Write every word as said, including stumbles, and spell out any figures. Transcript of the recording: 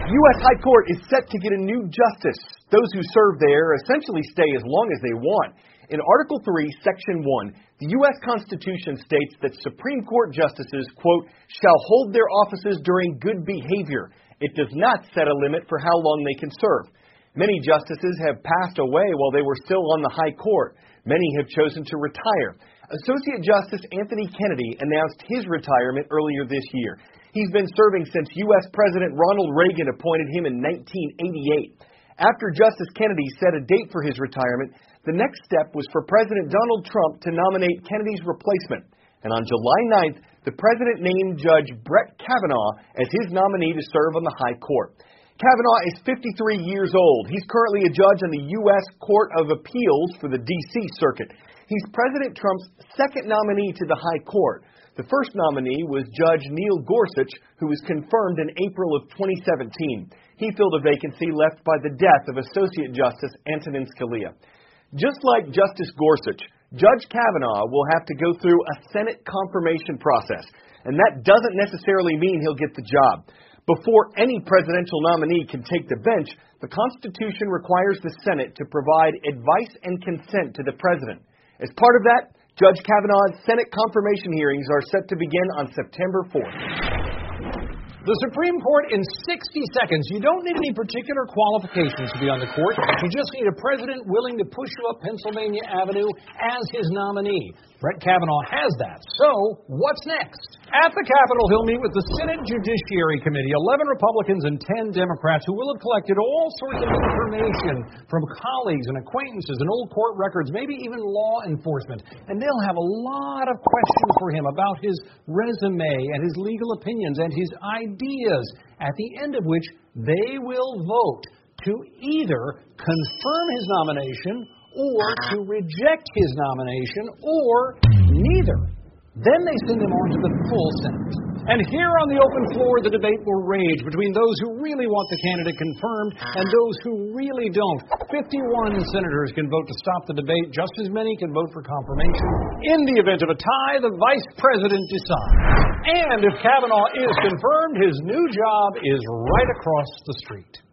U S High Court is set to get a new justice. Those who serve there essentially stay as long as they want. In Article three, Section one, the U S Constitution states that Supreme Court justices, quote, shall hold their offices during good behavior. It does not set a limit for how long they can serve. Many justices have passed away while they were still on the High Court. Many have chosen to retire. Associate Justice Anthony Kennedy announced his retirement earlier this year. He's been serving since U S President Ronald Reagan appointed him in nineteen eighty-eight. After Justice Kennedy set a date for his retirement, the next step was for President Donald Trump to nominate Kennedy's replacement. And on July ninth, the president named Judge Brett Kavanaugh as his nominee to serve on the High Court. Kavanaugh is fifty-three years old. He's currently a judge on the U S Court of Appeals for the D C Circuit. He's President Trump's second nominee to the High Court. The first nominee was Judge Neil Gorsuch, who was confirmed in April of twenty seventeen. He filled a vacancy left by the death of Associate Justice Antonin Scalia. Just like Justice Gorsuch, Judge Kavanaugh will have to go through a Senate confirmation process, and that doesn't necessarily mean he'll get the job. Before any presidential nominee can take the bench, the Constitution requires the Senate to provide advice and consent to the president. As part of that, Judge Kavanaugh's Senate confirmation hearings are set to begin on September fourth. The Supreme Court in sixty seconds. You don't need any particular qualifications to be on the court. You just need a president willing to push you up Pennsylvania Avenue as his nominee. Brett Kavanaugh has that. So, what's next? At the Capitol, he'll meet with the Senate Judiciary Committee, eleven Republicans and ten Democrats, who will have collected all sorts of information from colleagues and acquaintances and old court records, maybe even law enforcement. And they'll have a lot of questions for him about his resume and his legal opinions and his ideas, at the end of which they will vote to either confirm his nomination or to reject his nomination, or neither. Then they send him on to the full Senate. And here on the open floor, the debate will rage between those who really want the candidate confirmed and those who really don't. fifty-one senators can vote to stop the debate. Just as many can vote for confirmation. In the event of a tie, the vice president decides. And if Kavanaugh is confirmed, his new job is right across the street.